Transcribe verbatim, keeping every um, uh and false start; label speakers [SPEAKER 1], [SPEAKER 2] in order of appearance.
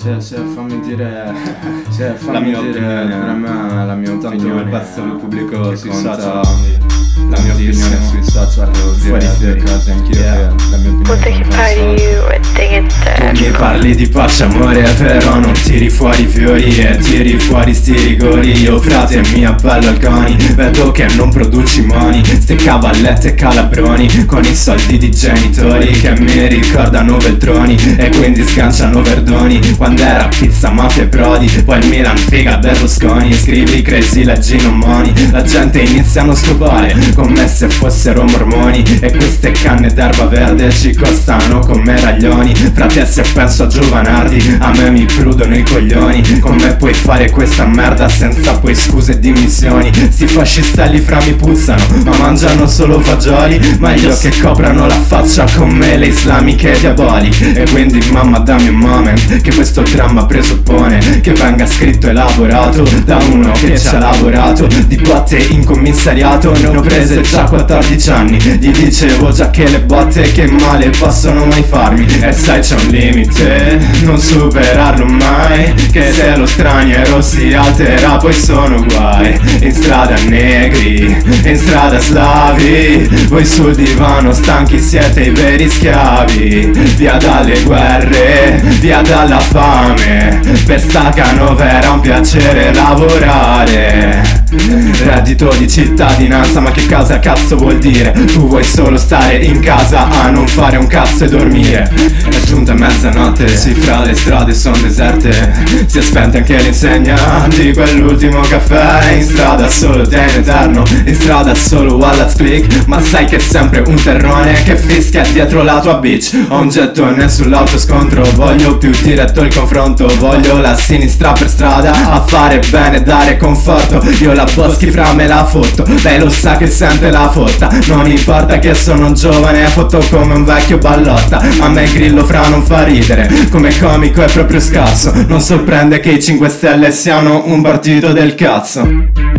[SPEAKER 1] Se, se fammi dire, se fammi
[SPEAKER 2] La mia
[SPEAKER 1] dire
[SPEAKER 2] opinione.
[SPEAKER 1] per me la mia
[SPEAKER 2] Tanto
[SPEAKER 1] opinione
[SPEAKER 2] il pezzo lo pubblico
[SPEAKER 1] che
[SPEAKER 2] sui
[SPEAKER 1] conta
[SPEAKER 2] social, quindi la mia
[SPEAKER 1] tantissimo.
[SPEAKER 2] opinione sui social devo
[SPEAKER 1] Fuori
[SPEAKER 2] dire
[SPEAKER 1] fuori.
[SPEAKER 2] due cose anch'io
[SPEAKER 1] Yeah.
[SPEAKER 2] che la mia
[SPEAKER 3] Puta
[SPEAKER 2] opinione
[SPEAKER 3] que
[SPEAKER 2] conta un sacco.
[SPEAKER 3] pariu, é tem
[SPEAKER 4] Tu mi parli di pace amore però non tiri fuori fiori e tiri fuori sti rigori. Io frate mi appello al coni, vedo che non produci money. Ste cavallette calabroni con i soldi di genitori che mi ricordano Veltroni e quindi sganciano Verdoni. Quando era pizza mafia e Prodi, poi il Milan figa Berlusconi. Scrivi crazy leggi non money, la gente inizia a non scopare come se fossero mormoni. E queste canne d'erba verde ci costano come raglioni. Frate se penso a Giovanardi a me mi prudono i coglioni. Come puoi fare questa merda senza poi scuse e dimissioni? Sti fascistelli fra mi puzzano ma mangiano solo fagioli. Meglio che coprano la faccia come le islamiche diaboliche. E quindi mamma dammi un moment che questo dramma presuppone che venga scritto e elaborato da uno che ci ha lavorato. Di botte in commissariato ne ho prese già quattordici anni. Gli dicevo già che le botte che male possono mai farmi. E sai c'è un limite, non superarlo mai, che se lo straniero si alterà poi sono guai. In strada negri, in strada slavi, voi sul divano stanchi siete i veri schiavi. Via dalle guerre, via dalla fame, per sta canovera un piacere lavorare. Reddito di cittadinanza, ma che cosa cazzo vuol dire? Tu vuoi solo stare in casa a non fare un cazzo e dormire. È giunta mezzanotte, sì fra le strade sono deserte. Si è spenta anche l'insegna di quell'ultimo caffè. In strada solo te in eterno, in strada solo Wallace Click. Ma sai che è sempre un terrone che fischia dietro la tua bitch. Ho un gettone sull'autoscontro, voglio più diretto il confronto. Voglio la sinistra per strada a fare bene e dare conforto. Io la Boschi fra me la fotto, lei lo sa che sente la fotta. Non importa che sono giovane, fotto come un vecchio ballotta. A me Grillo fra non fa ridere, come comico è proprio scarso. Non sorprende che i cinque Stelle siano un partito del cazzo.